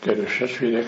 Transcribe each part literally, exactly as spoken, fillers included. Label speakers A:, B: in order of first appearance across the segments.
A: Kedves testvérek,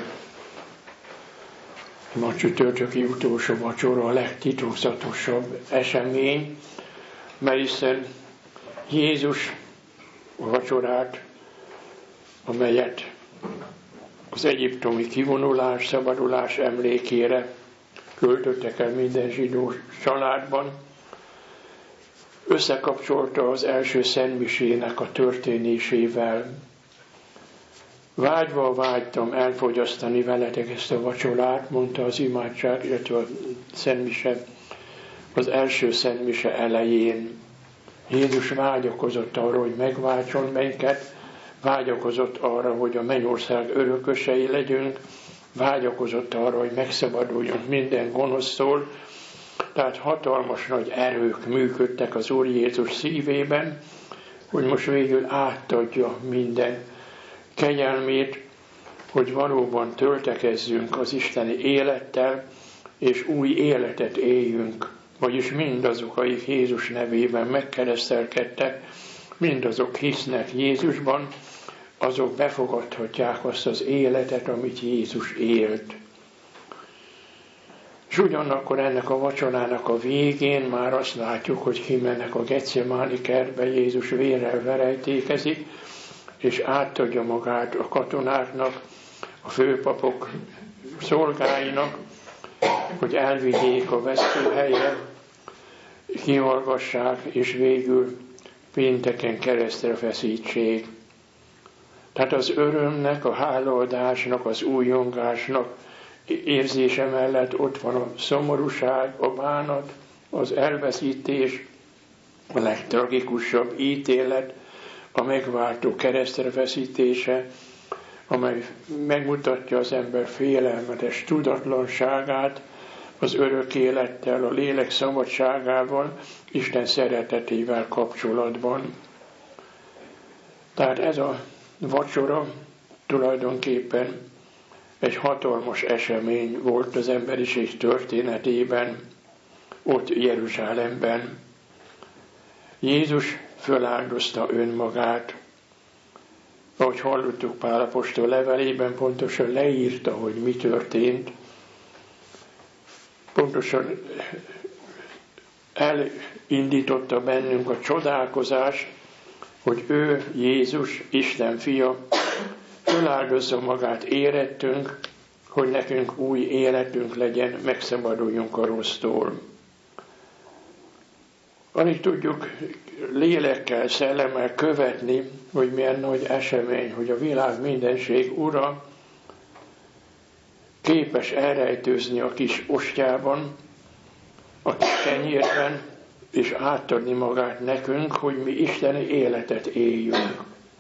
A: ma csütörtöki utolsó vacsora a legtitokzatosabb esemény, mert hiszen Jézus a vacsorát, amelyet az egyiptomi kivonulás, szabadulás emlékére költöttek el minden zsidó családban, összekapcsolta az első szentmisének a történésével. Vágyva vágytam elfogyasztani veletek ezt a vacsorát, mondta az imádság, illetve a szentmise, az első szentmise elején. Jézus vágyakozott arra, hogy megváltson minket, vágyakozott arra, hogy a mennyország örökösei legyünk, vágyakozott arra, hogy megszabaduljunk minden gonosztól. Tehát hatalmas nagy erők működtek az Úr Jézus szívében, hogy most végül átadja minden kegyelmét, hogy valóban töltekezzünk az isteni élettel, és új életet éljünk. Vagyis mindazok, akik Jézus nevében megkeresztelkedtek, mindazok hisznek Jézusban, azok befogadhatják azt az életet, amit Jézus élt. És ugyanakkor ennek a vacsorának a végén már azt látjuk, hogy kimennek a Getsemáni kertbe, Jézus vérrel verejtékezik, és átadja magát a katonáknak, a főpapok szolgáinak, hogy elvigyék a vesztőhelyre, kihallgassák, és végül pénteken keresztre feszítsék. Tehát az örömnek, a hálaadásnak, az újongásnak érzése mellett ott van a szomorúság, a bánat, az elveszítés, a legtragikusabb ítélet, a megváltó keresztre feszítése, amely megmutatja az ember félelmetes tudatlanságát, az örök élettel, a lélek szabadságával, Isten szeretetével kapcsolatban. Tehát ez a vacsora tulajdonképpen egy hatalmas esemény volt az emberiség történetében, ott Jeruzsálemben. Jézus föláldozta önmagát. Ahogy hallottuk Pál apostol levelében, pontosan leírta, hogy mi történt. Pontosan elindította bennünk a csodálkozás, hogy ő, Jézus, Isten fia, föláldozza magát érettünk, hogy nekünk új életünk legyen, megszabaduljunk a rossztól. Alig tudjuk lélekkel, szellemmel követni, hogy milyen nagy esemény, hogy a világ mindenség ura képes elrejtőzni a kis ostjában, a kis kenyérben, és átadni magát nekünk, hogy mi isteni életet éljünk.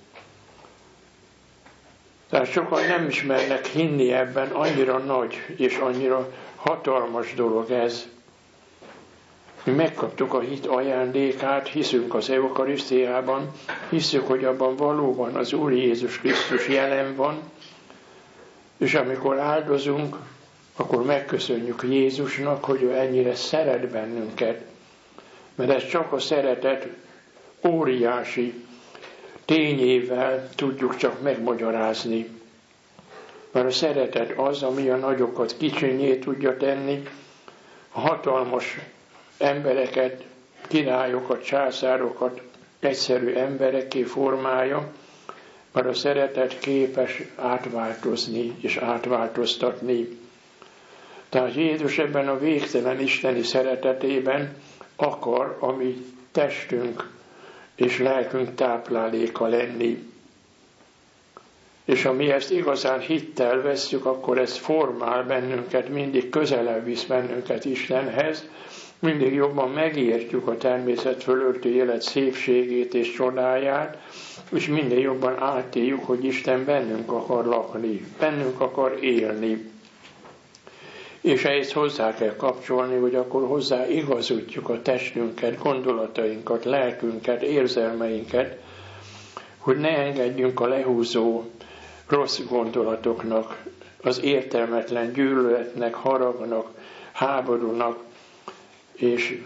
A: Tehát sokan nem ismernek hinni ebben, annyira nagy és annyira hatalmas dolog ez. Mi megkaptuk a hit ajándékát, hiszünk az eukarisztiában, hiszük, hogy abban valóban az Úr Jézus Krisztus jelen van, és amikor áldozunk, akkor megköszönjük Jézusnak, hogy ő ennyire szeret bennünket. Mert ez csak a szeretet óriási tényével tudjuk csak megmagyarázni. Mert a szeretet az, ami a nagyokat kicsinyé tudja tenni, a hatalmas embereket, királyokat, császárokat egyszerű emberekké formálja, mert a szeretet képes átváltozni és átváltoztatni. Tehát Jézus ebben a végtelen isteni szeretetében akar a mi testünk és lelkünk tápláléka lenni. És ha mi ezt igazán hittel vesszük, akkor ez formál bennünket, mindig közelebb visz bennünket Istenhez, mindig jobban megértjük a természet fölötti élet szépségét és csodáját, és minden jobban átéljük, hogy Isten bennünk akar lakni, bennünk akar élni. És ehhez hozzá kell kapcsolni, hogy akkor hozzá igazítjuk a testünket, gondolatainkat, lelkünket, érzelmeinket, hogy ne engedjünk a lehúzó rossz gondolatoknak, az értelmetlen gyűlöletnek, haragnak, háborúnak és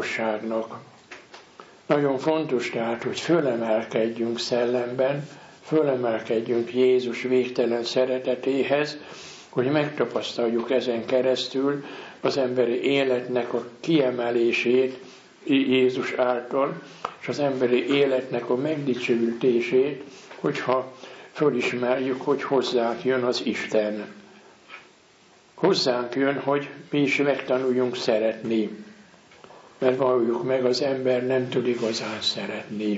A: gyilkosságnak. Nagyon fontos tehát, hogy fölemelkedjünk szellemben, fölemelkedjünk Jézus végtelen szeretetéhez, hogy megtapasztaljuk ezen keresztül az emberi életnek a kiemelését Jézus által, és az emberi életnek a megdicsőítését, hogyha fölismerjük, hogy hozzánk jön az Isten. Hozzánk jön, hogy mi is megtanuljunk szeretni. Mert valljuk meg, az ember nem tud igazán szeretni.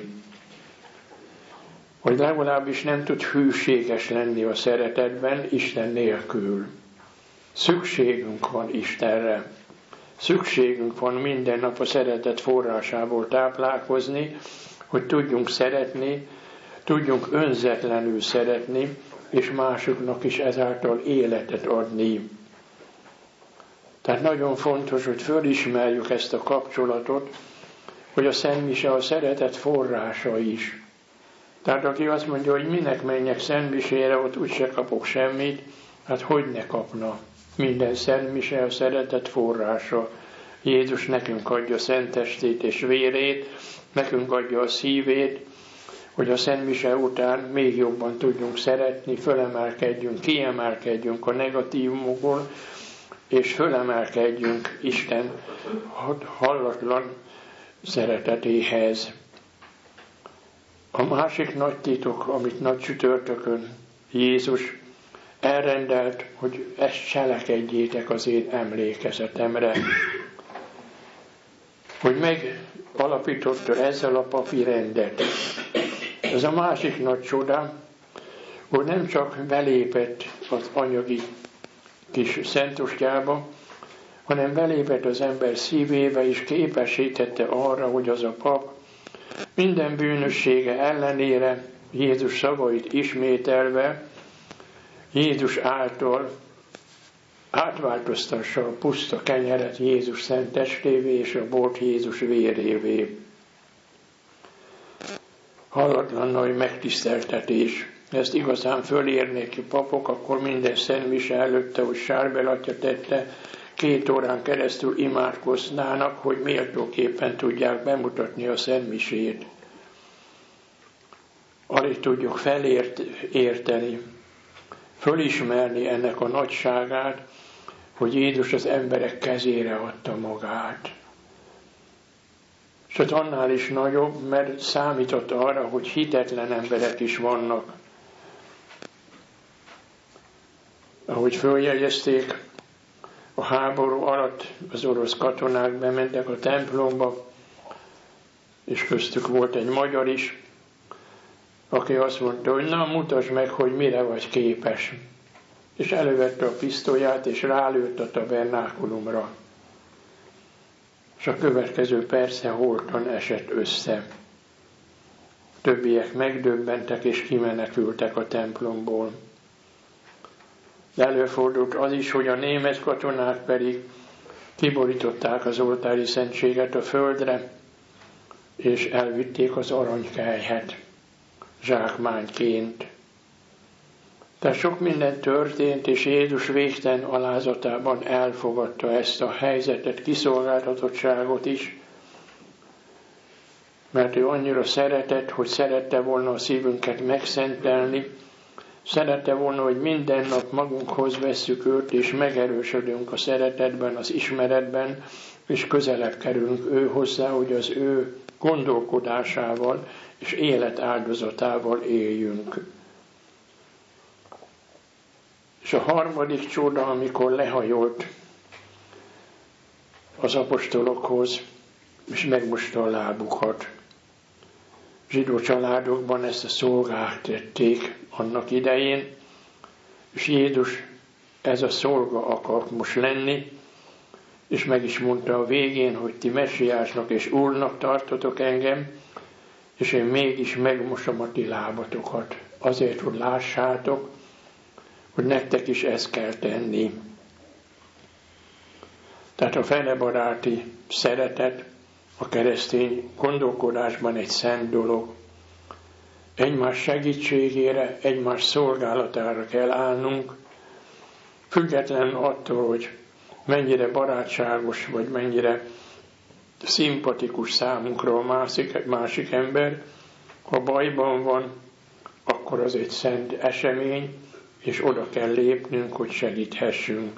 A: Hogy legalábbis nem tud hűséges lenni a szeretetben Isten nélkül. Szükségünk van Istenre. Szükségünk van minden nap a szeretet forrásából táplálkozni, hogy tudjunk szeretni, tudjunk önzetlenül szeretni, és másoknak is ezáltal életet adni. Tehát nagyon fontos, hogy fölismerjük ezt a kapcsolatot, hogy a Szent Mise a szeretet forrása is. Tehát aki azt mondja, hogy minek menjek Szent Misére, ott úgyse kapok semmit, hát hogy ne kapna? Minden Szent Mise a szeretet forrása. Jézus nekünk adja Szent Testét és vérét, nekünk adja a szívét, hogy a Szent Mise után még jobban tudjunk szeretni, fölemelkedjünk, kiemelkedjünk a negatívumokból, és fölemelkedjünk Isten hallatlan szeretetéhez. A másik nagy titok, amit nagy csütörtökön Jézus elrendelt, hogy ezt cselekedjétek az én emlékezetemre. Hogy megalapította ezzel a papi rendet. Ez a másik nagy csoda, hogy nem csak belépett az anyagi kis szentostyába, hanem belépett az ember szívébe, és képesítette arra, hogy az a pap minden bűnössége ellenére Jézus szavait ismételve, Jézus által átváltoztassa a puszta kenyeret Jézus szent testévé és a bort Jézus vérévé. Hallatlan nagy megtiszteltetés. Ezt igazán fölérnék ki papok, akkor minden Szent Mise előtte, hogy sárbel tette, két órán keresztül imádkoznának, hogy méltóképpen tudják bemutatni a Szent Misét. Alig tudjuk felérteni, fölismerni ennek a nagyságát, hogy Jézus az emberek kezére adta magát. És az annál is nagyobb, mert számított arra, hogy hitetlen emberek is vannak. Ahogy följegyezték, a háború alatt az orosz katonák bementek a templomba, és köztük volt egy magyar is, aki azt mondta, hogy na, mutasd meg, hogy mire vagy képes. És elővette a pisztolyát, és rálőtt a tabernákulumra. És a következő persze holtan esett össze. Többiek megdöbbentek, és kimenekültek a templomból. De előfordult az is, hogy a német katonák pedig kiborították az oltári szentséget a földre, és elvitték az aranykelyhet zsákmányként. Tehát sok minden történt, és Jézus végtelen alázatában elfogadta ezt a helyzetet, kiszolgáltatottságot is, mert ő annyira szeretett, hogy szerette volna a szívünket megszentelni, szerette volna, hogy minden nap magunkhoz vesszük őt, és megerősödünk a szeretetben, az ismeretben, és közelebb kerülünk ő hozzá, hogy az ő gondolkodásával és élet áldozatával éljünk. És a harmadik csoda, amikor lehajolt az apostolokhoz, és megmosta a lábukat. Zsidó családokban ezt a szolgák tették annak idején, és Jézus ez a szolga akart most lenni, és meg is mondta a végén, hogy ti messiásnak és úrnak tartotok engem, és én mégis megmosom a ti lábatokat, azért, hogy lássátok, hogy nektek is ezt kell tenni. Tehát a felebaráti szeretet a keresztény gondolkodásban egy szent dolog. Egymás segítségére, egymás szolgálatára kell állnunk, függetlenül attól, hogy mennyire barátságos, vagy mennyire szimpatikus számunkra a másik, másik ember. Ha bajban van, akkor akkor az egy szent esemény, és oda kell lépnünk, hogy segíthessünk.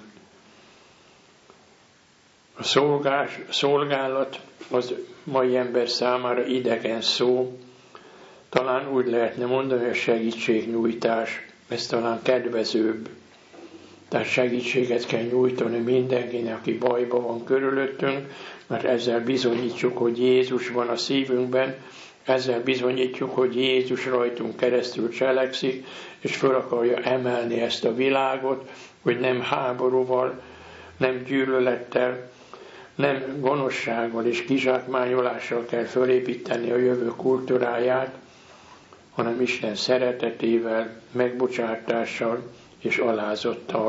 A: A szolgás, szolgálat az mai ember számára idegen szó, talán úgy lehetne mondani, hogy a segítségnyújtás, ez talán kedvezőbb. Tehát segítséget kell nyújtani mindenkinek, aki bajban van körülöttünk, mert ezzel bizonyítjuk, hogy Jézus van a szívünkben, ezzel bizonyítjuk, hogy Jézus rajtunk keresztül cselekszik, és föl akarja emelni ezt a világot, hogy nem háborúval, nem gyűlölettel, nem gonoszsággal és kizsákmányolással kell fölépíteni a jövő kultúráját, hanem Isten szeretetével, megbocsátással és alázattal.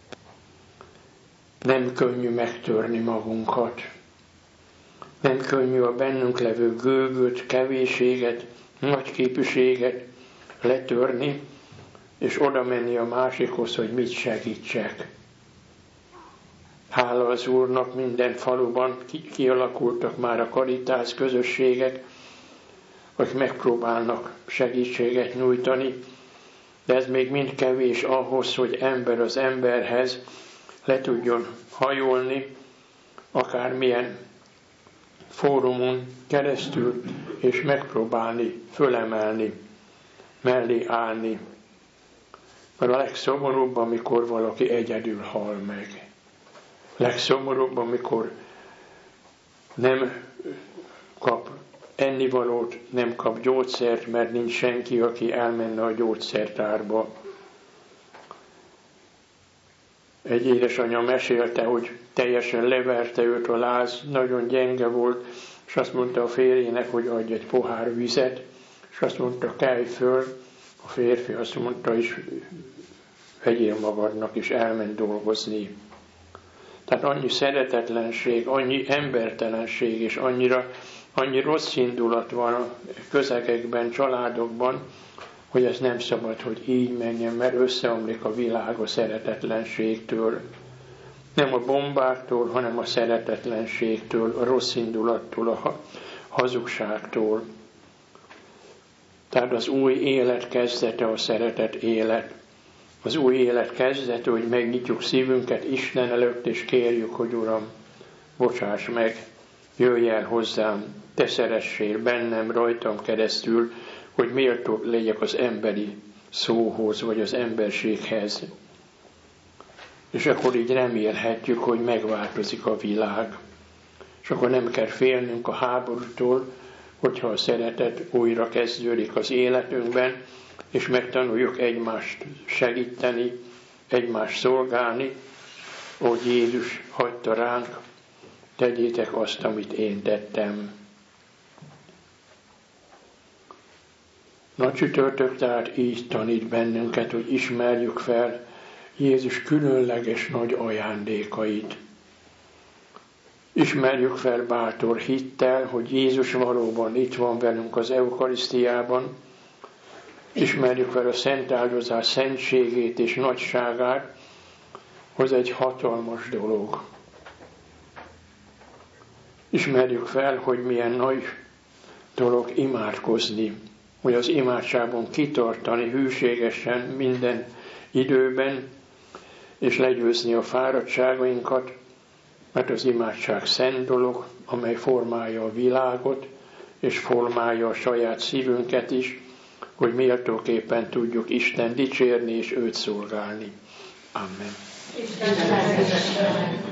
A: Nem könnyű megtörni magunkat. Nem könnyű a bennünk levő gőgöt, kevésséget, nagyképűséget letörni, és oda menni a másikhoz, hogy mit segítsek. Hála az Úrnak, minden faluban kialakultak már a karitász közösségek, hogy megpróbálnak segítséget nyújtani, de ez még mind kevés ahhoz, hogy ember az emberhez le tudjon hajolni, akármilyen fórumon keresztül, és megpróbálni fölemelni, mellé állni. Mert a legszomorúbb, amikor valaki egyedül hal meg. Legszomorúbb, amikor nem kap ennivalót, nem kap gyógyszert, mert nincs senki, aki elmenne a gyógyszertárba. Egy édesanyja mesélte, hogy teljesen leverte őt a láz, nagyon gyenge volt, és azt mondta a férjének, hogy adj egy pohár vizet, és azt mondta, kelj föl. A férfi azt mondta, és vegyél magadnak, és elment dolgozni. Tehát annyi szeretetlenség, annyi embertelenség, és annyira, annyi rossz indulat van a közegekben, családokban, hogy ez nem szabad, hogy így menjen, mert összeomlik a világ a szeretetlenségtől. Nem a bombáktól, hanem a szeretetlenségtől, a rossz indulattól, a hazugságtól. Tehát az új élet kezdete a szeretet élet. Az új élet kezdete, hogy megnyitjuk szívünket Isten előtt, és kérjük, hogy Uram, bocsáss meg, jöjj el hozzám, te szeressél bennem, rajtam keresztül, hogy méltó legyek az emberi szóhoz, vagy az emberséghez. És akkor így remélhetjük, hogy megváltozik a világ. És akkor nem kell félnünk a háborútól, hogyha a szeretet újra kezdődik az életünkben, és megtanuljuk egymást segíteni, egymást szolgálni, ahogy Jézus hagyta ránk, tegyétek azt, amit én tettem. Nagy csütörtök tehát így tanít bennünket, hogy ismerjük fel Jézus különleges nagy ajándékait. Ismerjük fel bátor hittel, hogy Jézus valóban itt van velünk az eukarisztiában. Ismerjük fel a szent áldozás szentségét és nagyságát, az egy hatalmas dolog. Ismerjük fel, hogy milyen nagy dolog imádkozni, hogy az imádságban kitartani hűségesen minden időben, és legyőzni a fáradtságainkat, mert az imádság szent dolog, amely formálja a világot, és formálja a saját szívünket is, hogy méltóképpen tudjuk Isten dicsérni és őt szolgálni. Amen. Isten